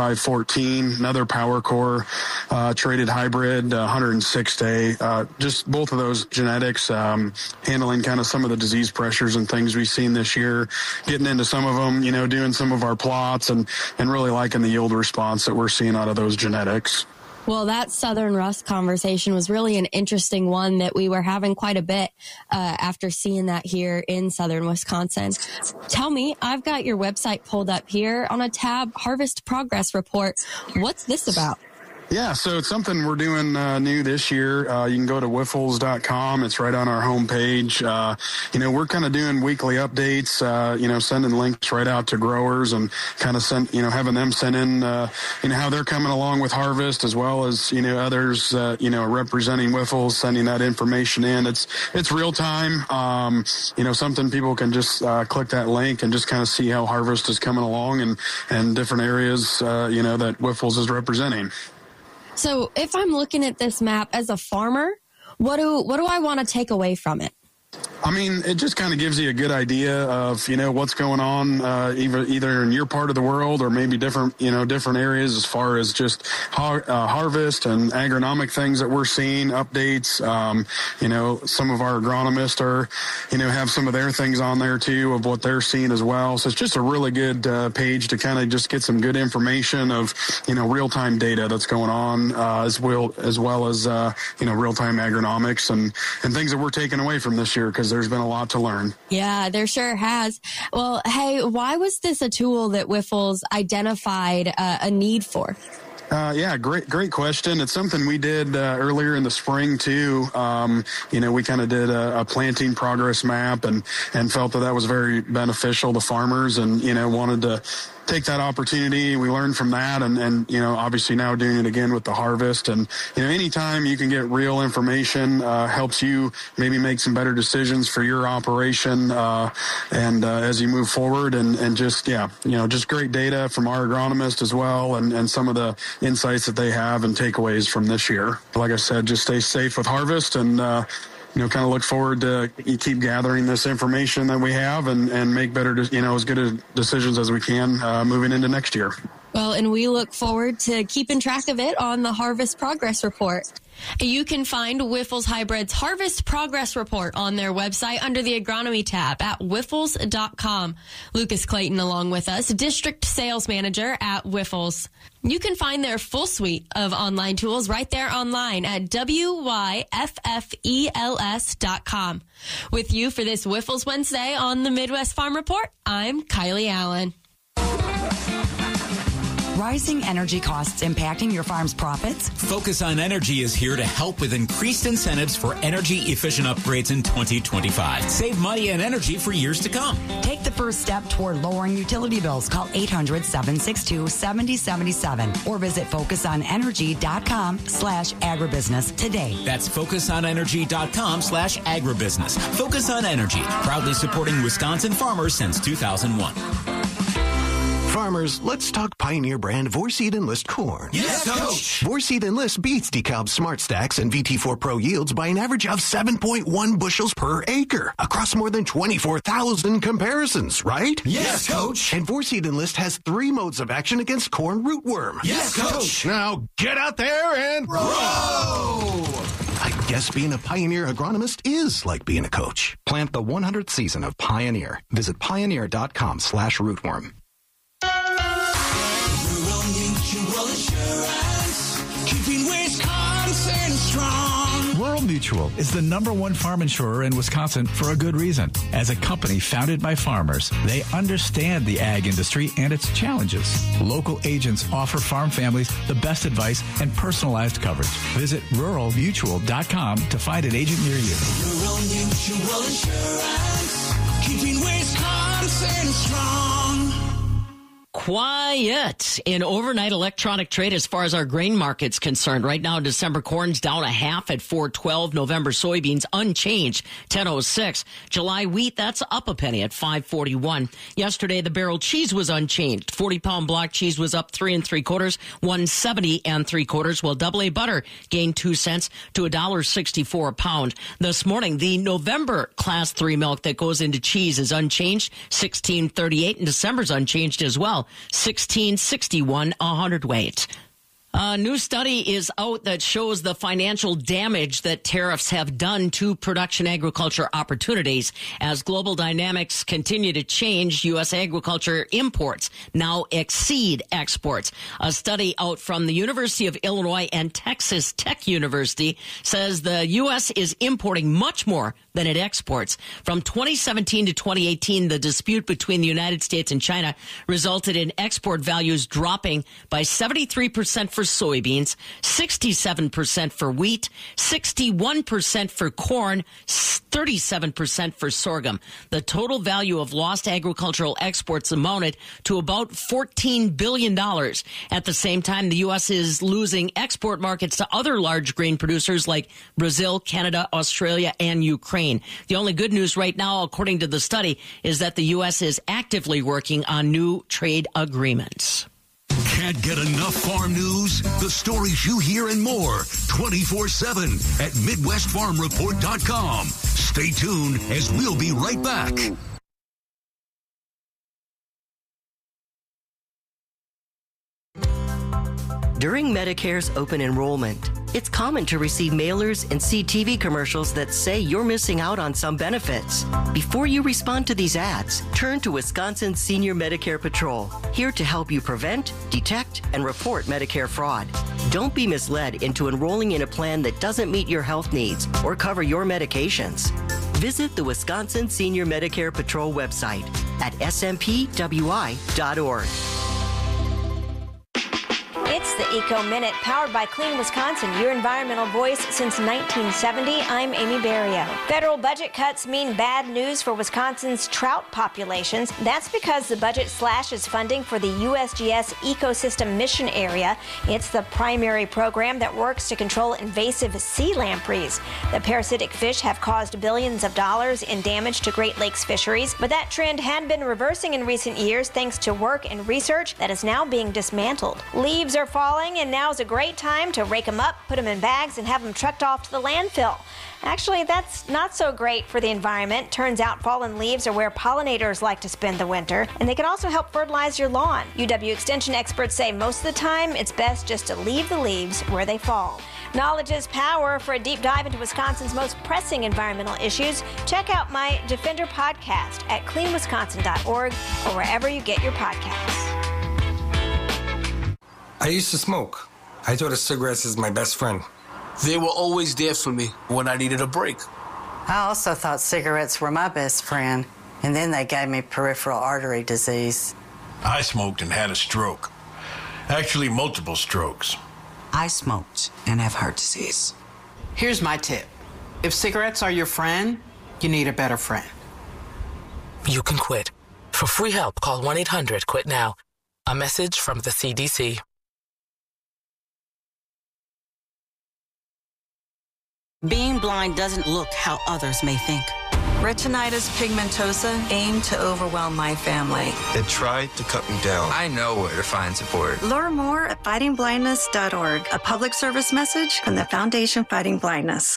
4514, another Power Core traded hybrid, 106-day. Just both of those genetics, handling kind of some of the disease pressures and things we've seen this year, getting into some of them, doing some of our plots and really liking the yield response that we're seeing out of those genetics. Well, that southern rust conversation was really an interesting one that we were having quite a bit after seeing that here in southern Wisconsin. Tell me, I've got your website pulled up here on a tab, Harvest Progress Report. What's this about? Yeah, so it's something we're doing new this year. You can go to Wyffels.com. It's right on our homepage. We're kind of doing weekly updates, sending links right out to growers and kind of having them send in, how they're coming along with harvest, as well as, others, representing Wyffels, sending that information in. It's real time. Something people can just click that link and just kind of see how harvest is coming along and different areas, that Wyffels is representing. So if I'm looking at this map as a farmer, what do I want to take away from it? I mean, it just kind of gives you a good idea of, what's going on, either in your part of the world or maybe different areas as far as just harvest and agronomic things that we're seeing, updates. Some of our agronomists are, have some of their things on there too of what they're seeing as well. So it's just a really good page to kind of just get some good information of, real-time data that's going on, as well as real-time agronomics and things that we're taking away from this year, because there's been a lot to learn. Yeah, there sure has. Well, hey, why was this a tool that Wyffels identified a need for? Great question. It's something we did earlier in the spring too. We kind of did a planting progress map and felt that was very beneficial to farmers and, wanted to take that opportunity. We learned from that and obviously now doing it again with the harvest. And, anytime you can get real information, helps you maybe make some better decisions for your operation. As you move forward and just great data from our agronomist as well. And some of the insights that they have and takeaways from this year. Like I said, just stay safe with harvest and, kind of look forward to keep gathering this information that we have and make better, as good of decisions as we can moving into next year. Well, and we look forward to keeping track of it on the Harvest Progress Report. You can find Wyffels Hybrid's Harvest Progress Report on their website under the Agronomy tab at Wyffels.com. Lucas Clayton along with us, District Sales Manager at Wyffels. You can find their full suite of online tools right there online at WYFFELS.com. With you for this Wyffels Wednesday on the Midwest Farm Report, I'm Kylie Allen. Rising energy costs impacting your farm's profits? Focus on Energy is here to help with increased incentives for energy-efficient upgrades in 2025. Save money and energy for years to come. Take the first step toward lowering utility bills. Call 800-762-7077 or visit focusonenergy.com/agribusiness today. That's focusonenergy.com/agribusiness. Focus on Energy, proudly supporting Wisconsin farmers since 2001. farmers, let's talk Pioneer brand Vorseed Enlist corn. Yes, Coach! Vorseed Enlist beats DeKalb's Smart Stacks and VT4 Pro yields by an average of 7.1 bushels per acre across more than 24,000 comparisons, right? Yes, Coach! And Vorseed Enlist has 3 modes of action against corn rootworm. Yes, Coach! Now get out there and row! I guess being a Pioneer agronomist is like being a coach. Plant the 100th season of Pioneer. Visit pioneer.com/rootworm. Rural Mutual Insurance, keeping Wisconsin strong. Rural Mutual is the #1 farm insurer in Wisconsin for a good reason. As a company founded by farmers, they understand the ag industry and its challenges. Local agents offer farm families the best advice and personalized coverage. Visit ruralmutual.com to find an agent near you. Rural Mutual Insurance, keeping Wisconsin strong. Quiet in overnight electronic trade as far as our grain market's concerned. Right now, December corn's down 0.5 at 4.12. November soybeans unchanged, 10.06. July wheat, that's up a penny at 5.41. Yesterday, the barrel cheese was unchanged. 40-pound block cheese was up 3 3/4, 1.70 3/4. While double A butter gained 2 cents to $1.64 a pound. This morning, the November Class 3 milk that goes into cheese is unchanged, 16.38, and December's unchanged as well. 1661 a hundredweight. A new study is out that shows the financial damage that tariffs have done to production agriculture opportunities. As global dynamics continue to change, U.S. agriculture imports now exceed exports. A study out from the University of Illinois and Texas Tech University says the U.S. is importing much more than it exports. From 2017 to 2018, the dispute between the United States and China resulted in export values dropping by 73% for soybeans, 67% for wheat, 61% for corn, 37% for sorghum. The total value of lost agricultural exports amounted to about $14 billion. At the same time, the U.S. is losing export markets to other large grain producers like Brazil, Canada, Australia, and Ukraine. The only good news right now, according to the study, is that the U.S. is actively working on new trade agreements. Can't get enough farm news? The stories you hear and more 24/7 at MidwestFarmReport.com. Stay tuned as we'll be right back. During Medicare's open enrollment, it's common to receive mailers and see TV commercials that say you're missing out on some benefits. Before you respond to these ads, turn to Wisconsin Senior Medicare Patrol, here to help you prevent, detect, and report Medicare fraud. Don't be misled into enrolling in a plan that doesn't meet your health needs or cover your medications. Visit the Wisconsin Senior Medicare Patrol website at smpwi.org. It's the Eco Minute, powered by Clean Wisconsin, your environmental voice since 1970. I'm Amy Barrio. Federal budget cuts mean bad news for Wisconsin's trout populations. That's because the budget slashes funding for the USGS Ecosystem Mission Area. It's the primary program that works to control invasive sea lampreys. The parasitic fish have caused billions of dollars in damage to Great Lakes fisheries, but that trend had been reversing in recent years thanks to work and research that is now being dismantled. Leaves are falling, and now's a great time to rake them up, put them in bags, and have them trucked off to the landfill. Actually, that's not so great for the environment. Turns out fallen leaves are where pollinators like to spend the winter, and they can also help fertilize your lawn. UW Extension experts say most of the time it's best just to leave the leaves where they fall. Knowledge is power. For a deep dive into Wisconsin's most pressing environmental issues, check out my Defender podcast at cleanwisconsin.org or wherever you get your podcasts. I used to smoke. I thought of cigarettes as my best friend. They were always there for me when I needed a break. I also thought cigarettes were my best friend, and then they gave me peripheral artery disease. I smoked and had a stroke. Actually, multiple strokes. I smoked and have heart disease. Here's my tip. If cigarettes are your friend, you need a better friend. You can quit. For free help, call 1-800-QUIT-NOW. A message from the CDC. Being blind doesn't look how others may think. Retinitis pigmentosa aimed to overwhelm my family. It tried to cut me down. I know where to find support. Learn more at fightingblindness.org. A public service message from the Foundation Fighting Blindness.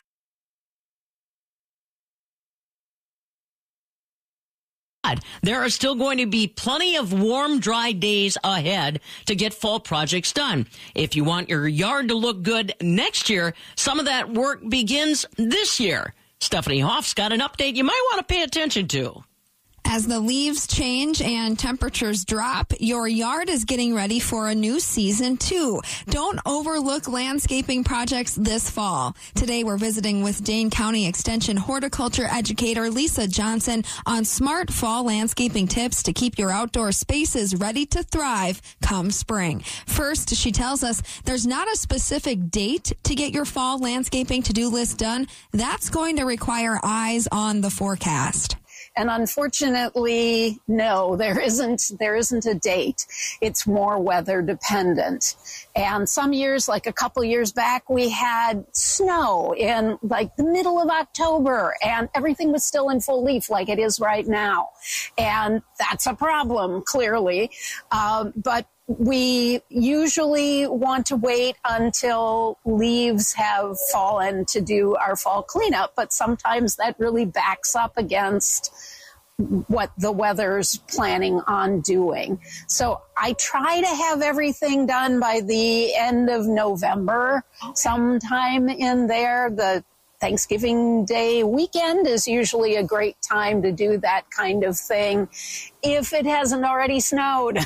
There are still going to be plenty of warm, dry days ahead to get fall projects done. If you want your yard to look good next year, some of that work begins this year. Stephanie Hoff's got an update you might want to pay attention to. As the leaves change and temperatures drop, your yard is getting ready for a new season, too. Don't overlook landscaping projects this fall. Today, we're visiting with Dane County Extension horticulture educator Lisa Johnson on smart fall landscaping tips to keep your outdoor spaces ready to thrive come spring. First, she tells us there's not a specific date to get your fall landscaping to-do list done. That's going to require eyes on the forecast. And unfortunately, no, there isn't a date. It's more weather dependent. And some years, like a couple years back, we had snow in like the middle of October and everything was still in full leaf like it is right now. And that's a problem, clearly. But we usually want to wait until leaves have fallen to do our fall cleanup, but sometimes that really backs up against what the weather's planning on doing. So I try to have everything done by the end of November, sometime in there. The Thanksgiving Day weekend is usually a great time to do that kind of thing if it hasn't already snowed.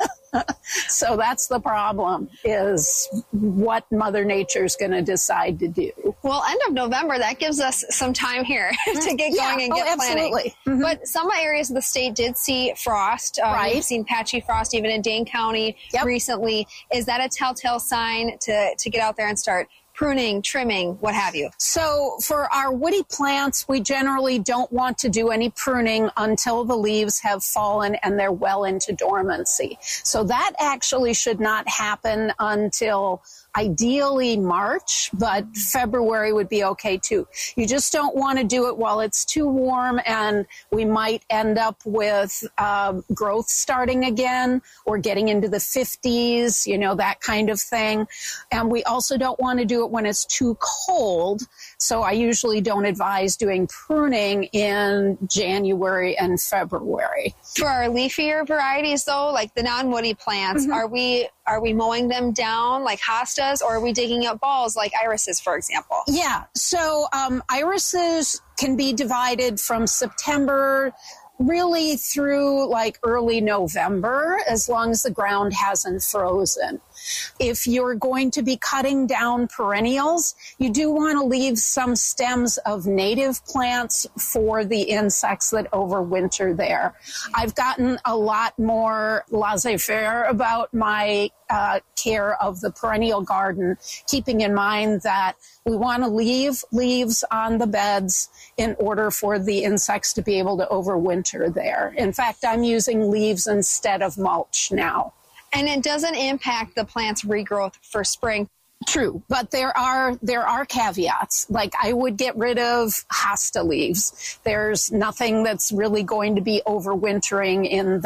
So that's the problem, is what Mother Nature's going to decide to do. Well, end of November, that gives us some time here to get going and get planning. Absolutely. Mm-hmm. But some areas of the state did see frost. Right. We've seen patchy frost even in Dane County recently. Is that a telltale sign to get out there and start pruning, trimming, what have you? So for our woody plants, we generally don't want to do any pruning until the leaves have fallen and they're well into dormancy. So that actually should not happen until ideally March, but February would be okay too. You just don't want to do it while it's too warm and we might end up with growth starting again or getting into the 50s, that kind of thing. And we also don't want to do it when it's too cold. So I usually don't advise doing pruning in January and February. For our leafier varieties though, like the non-woody plants, are we mowing them down like hostas, or are we digging up balls like irises, for example? Yeah. So irises can be divided from September really through like early November, as long as the ground hasn't frozen. If you're going to be cutting down perennials, you do want to leave some stems of native plants for the insects that overwinter there. I've gotten a lot more laissez-faire about my care of the perennial garden, keeping in mind that we want to leave leaves on the beds in order for the insects to be able to overwinter there. In fact, I'm using leaves instead of mulch now. And it doesn't impact the plant's regrowth for spring. True, but there are caveats. Like I would get rid of hosta leaves. There's nothing that's really going to be overwintering in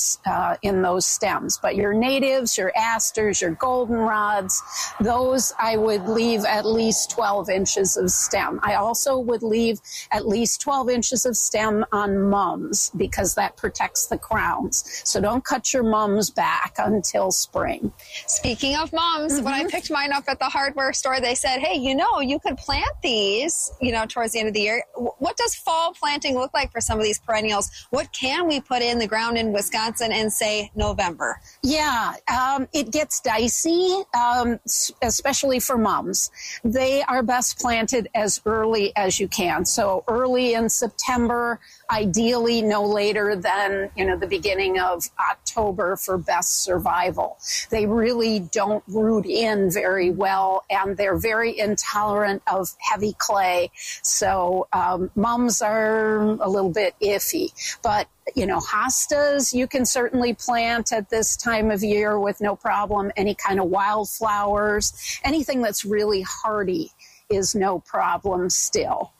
those stems. But your natives, your asters, your goldenrods, those I would leave at least 12 inches of stem. I also would leave at least 12 inches of stem on mums because that protects the crowns. So don't cut your mums back until spring. Speaking of mums, when I picked mine up at the hardware store, they said, hey, you could plant these, towards the end of the year. What does fall planting look like for some of these perennials? What can we put in the ground in Wisconsin in, say, November? Yeah, it gets dicey, especially for mums. They are best planted as early as you can. So early in September, ideally no later than, the beginning of October for best survival. They really don't root in very well, and they're very intolerant of heavy clay. So mums are a little bit iffy. But hostas you can certainly plant at this time of year with no problem. Any kind of wildflowers, anything that's really hardy is no problem still.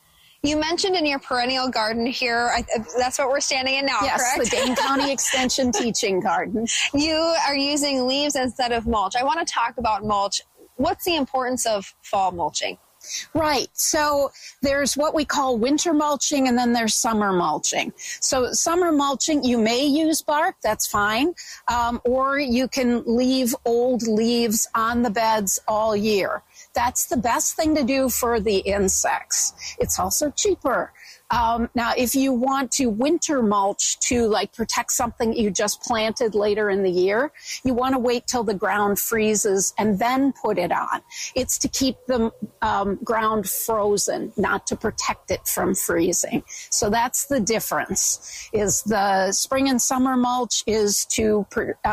You mentioned in your perennial garden here, that's what we're standing in now, yes, correct? The Dane County Extension Teaching Garden. You are using leaves instead of mulch. I want to talk about mulch. What's the importance of fall mulching? Right. So there's what we call winter mulching, and then there's summer mulching. So summer mulching, you may use bark, that's fine, or you can leave old leaves on the beds all year. That's the best thing to do for the insects. It's also cheaper. Now, if you want to winter mulch to protect something you just planted later in the year, you want to wait till the ground freezes and then put it on. It's to keep the ground frozen, not to protect it from freezing. So that's the difference. Is the spring and summer mulch is to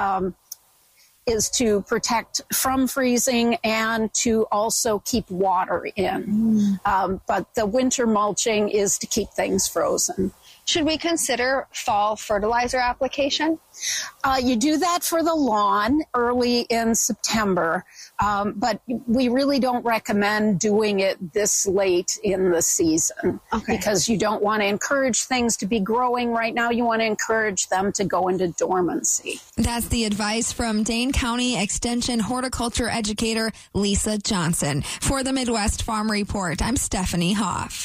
protect from freezing and to also keep water in. But the winter mulching is to keep things frozen. Should we consider fall fertilizer application? You do that for the lawn early in September, but we really don't recommend doing it this late in the season because you don't want to encourage things to be growing right now. You want to encourage them to go into dormancy. That's the advice from Dane County Extension horticulture educator Lisa Johnson. For the Midwest Farm Report, I'm Stephanie Hoff.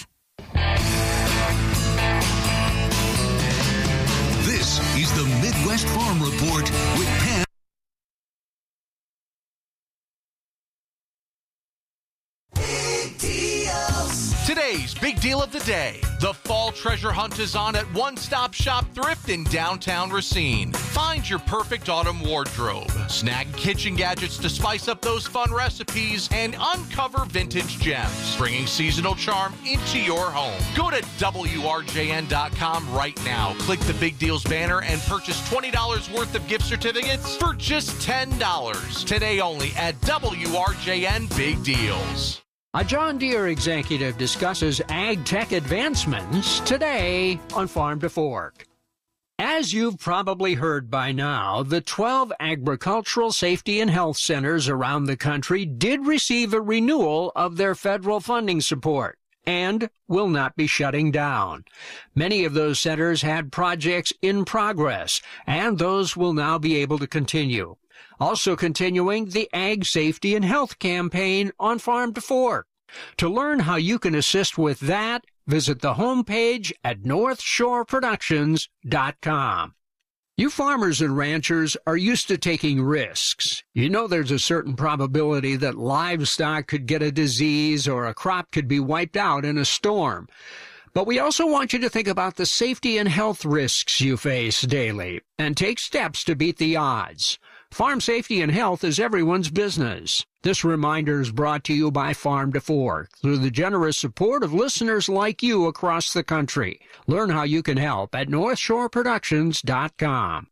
This is the Midwest Farm Report with Pam. Today's big deal of the day. The fall treasure hunt is on at One Stop Shop Thrift in downtown Racine. Find your perfect autumn wardrobe. Snag kitchen gadgets to spice up those fun recipes and uncover vintage gems, bringing seasonal charm into your home. Go to WRJN.com right now. Click the Big Deals banner and purchase $20 worth of gift certificates for just $10. Today only at WRJN Big Deals. A John Deere executive discusses ag tech advancements today on Farm to Fork. As you've probably heard by now, the 12 agricultural safety and health centers around the country did receive a renewal of their federal funding support and will not be shutting down. Many of those centers had projects in progress, and those will now be able to continue. Also continuing the Ag Safety and Health campaign on Farm to Fork. To learn how you can assist with that, visit the homepage at northshoreproductions.com. You farmers and ranchers are used to taking risks. You know there's a certain probability that livestock could get a disease or a crop could be wiped out in a storm. But we also want you to think about the safety and health risks you face daily and take steps to beat the odds. Farm safety and health is everyone's business. This reminder is brought to you by Farm to Fork through the generous support of listeners like you across the country. Learn how you can help at northshoreproductions.com.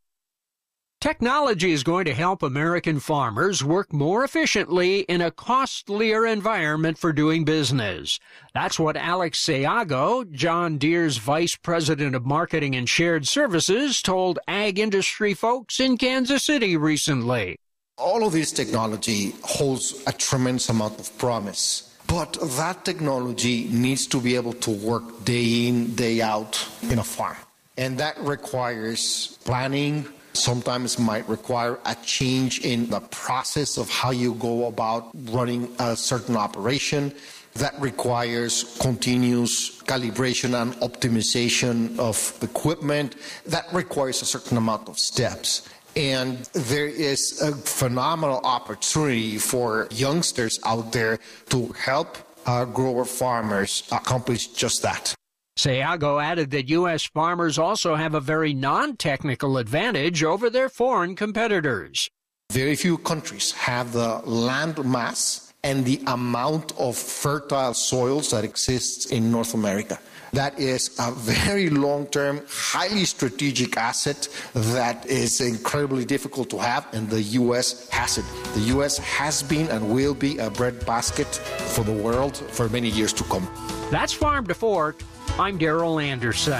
Technology is going to help American farmers work more efficiently in a costlier environment for doing business. That's what Alex Sayago, John Deere's Vice President of Marketing and Shared Services, told ag industry folks in Kansas City recently. All of this technology holds a tremendous amount of promise, but that technology needs to be able to work day in, day out in a farm. And that requires planning. Sometimes might require a change in the process of how you go about running a certain operation. That requires continuous calibration and optimization of equipment. That requires a certain amount of steps. And there is a phenomenal opportunity for youngsters out there to help grower farmers accomplish just that. Sayago added that U.S. farmers also have a very non-technical advantage over their foreign competitors. Very few countries have the land mass and the amount of fertile soils that exists in North America. That is a very long-term, highly strategic asset that is incredibly difficult to have, and the U.S. has it. The U.S. has been and will be a breadbasket for the world for many years to come. That's Farm to Fork. I'm Darrell Anderson.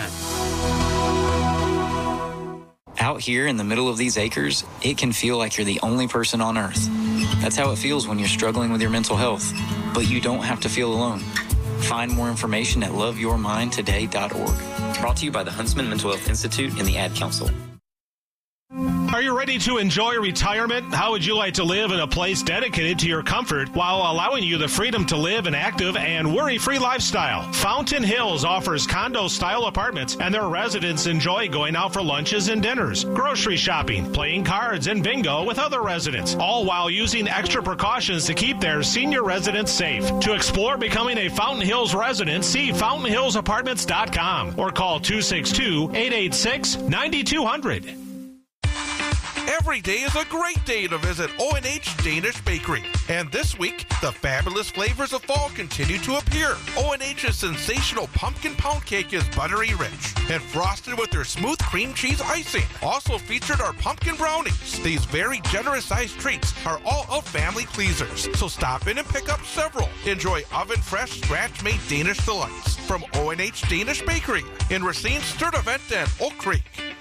Out here in the middle of these acres, it can feel like you're the only person on Earth. That's how it feels when you're struggling with your mental health. But you don't have to feel alone. Find more information at loveyourmindtoday.org. Brought to you by the Huntsman Mental Health Institute and the Ad Council. Are you ready to enjoy retirement? How would you like to live in a place dedicated to your comfort while allowing you the freedom to live an active and worry-free lifestyle? Fountain Hills offers condo-style apartments, and their residents enjoy going out for lunches and dinners, grocery shopping, playing cards, and bingo with other residents, all while using extra precautions to keep their senior residents safe. To explore becoming a Fountain Hills resident, see fountainhillsapartments.com or call 262-886-9200. Every day is a great day to visit O&H Danish Bakery. And this week, the fabulous flavors of fall continue to appear. O&H's sensational pumpkin pound cake is buttery rich and frosted with their smooth cream cheese icing. Also featured are pumpkin brownies. These very generous sized treats are all out family pleasers. So stop in and pick up several. Enjoy oven-fresh, scratch-made Danish delights from O&H Danish Bakery in Racine, Sturtevant, and Oak Creek.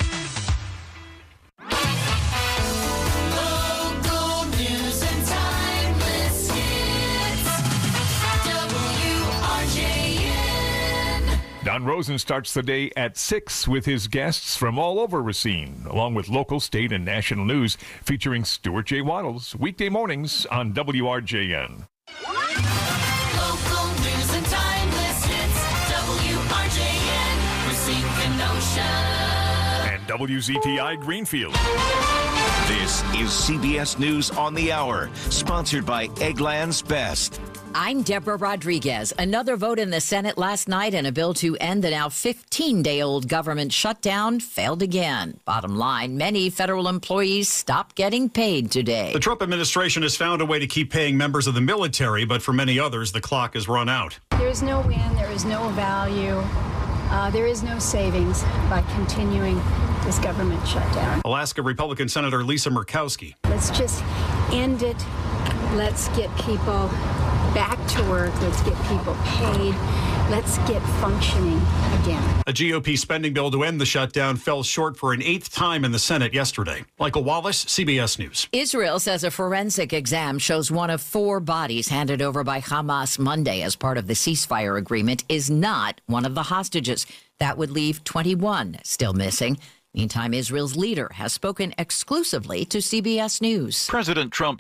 Don Rosen starts the day at 6 with his guests from all over Racine, along with local, state, and national news featuring Stuart J. Waddles, weekday mornings on WRJN. Local news and timeless hits, WRJN, Racine, Kenosha. And WZTI Greenfield. This is CBS News on the Hour, sponsored by Eggland's Best. I'm Deborah Rodriguez. Another vote in the Senate last night and a bill to end the now 15-day-old government shutdown failed again. Bottom line, many federal employees stopped getting paid today. The Trump administration has found a way to keep paying members of the military, but for many others, the clock has run out. There is no win, there is no value, there is no savings by continuing this government shutdown. Alaska Republican Senator Lisa Murkowski. Let's just end it. Let's get people back to work. Let's get people paid. Let's get functioning again. A GOP spending bill to end the shutdown fell short for an 8th time in the Senate yesterday. Michael Wallace, CBS News. Israel says a forensic exam shows one of 4 bodies handed over by Hamas Monday as part of the ceasefire agreement is not one of the hostages. That would leave 21 still missing. Meantime, Israel's leader has spoken exclusively to CBS News. President Trump